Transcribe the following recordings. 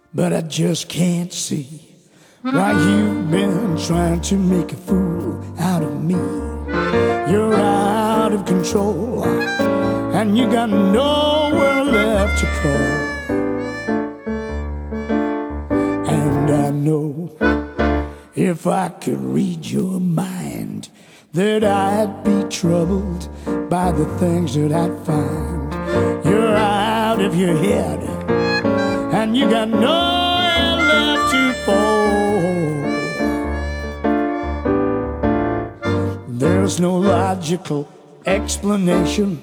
but I just can't see why you've been trying to make a fool out of me. You're out of control, and you got nowhere left to call. And I know if I could read your mind, that I'd be troubled by the things that I'd find. You're out of your head, and you got nowhere left to fall. There's no logical explanation.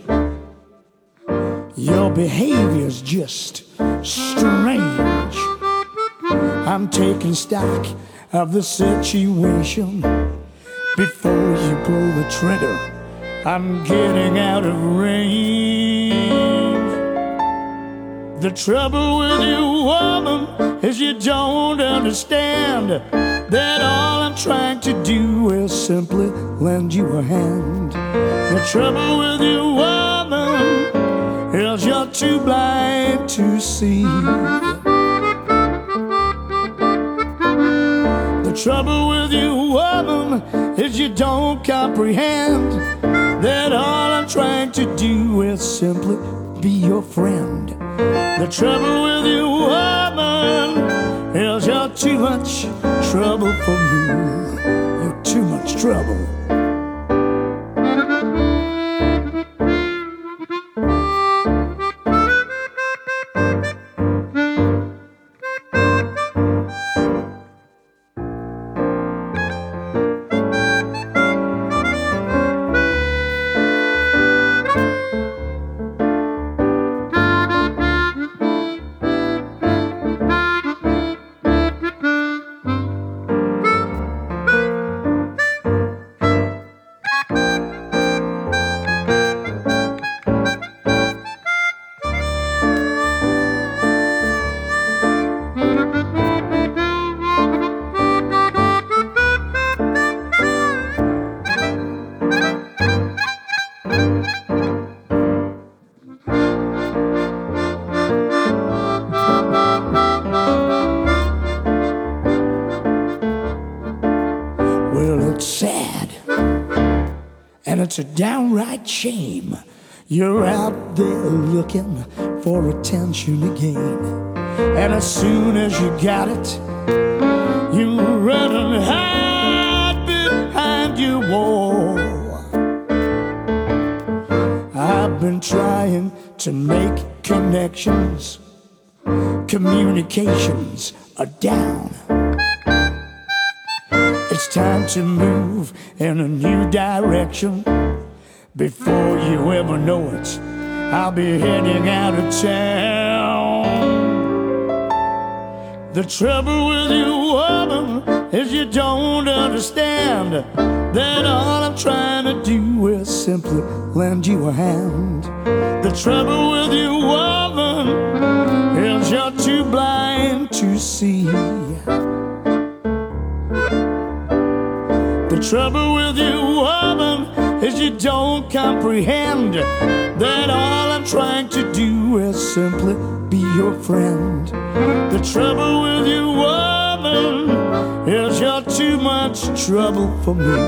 Your behavior's just strange. I'm taking stock of the situation. Before you pull the trigger, I'm getting out of range. The trouble with you, woman, is you don't understand that all I'm trying to do is simply lend you a hand. The trouble with you, woman, is you're too blind to see. The trouble with you, woman, is you don't comprehend that all I'm trying to do is simply be your friend. The trouble with you, woman, is you're too much trouble for me. You're too much trouble. Well, it's sad, and it's a downright shame. You're out there looking for attention again, and as soon as you got it, you run and hide behind your wall. I've been trying to make connections. Communications are down. It's time to move in a new direction. Before you ever know it, I'll be heading out of town. The trouble with you, woman, is you don't understand that all I'm trying to do is simply lend you a hand. The trouble with you, woman, is you're too blind to see. The trouble with you, woman, is you don't comprehend that all I'm trying to do is simply be your friend. The trouble with you, woman, is you're too much trouble for me.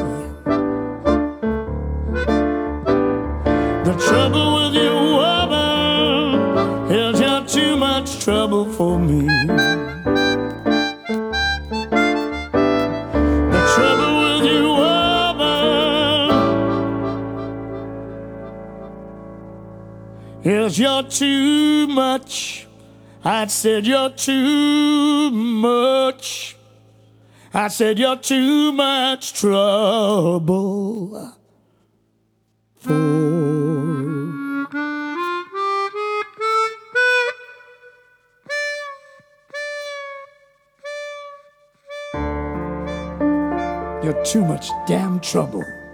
The trouble with you, woman, is you're too much trouble for me. Is you're too much. I said you're too much. I said you're too much trouble for. You're too much damn trouble.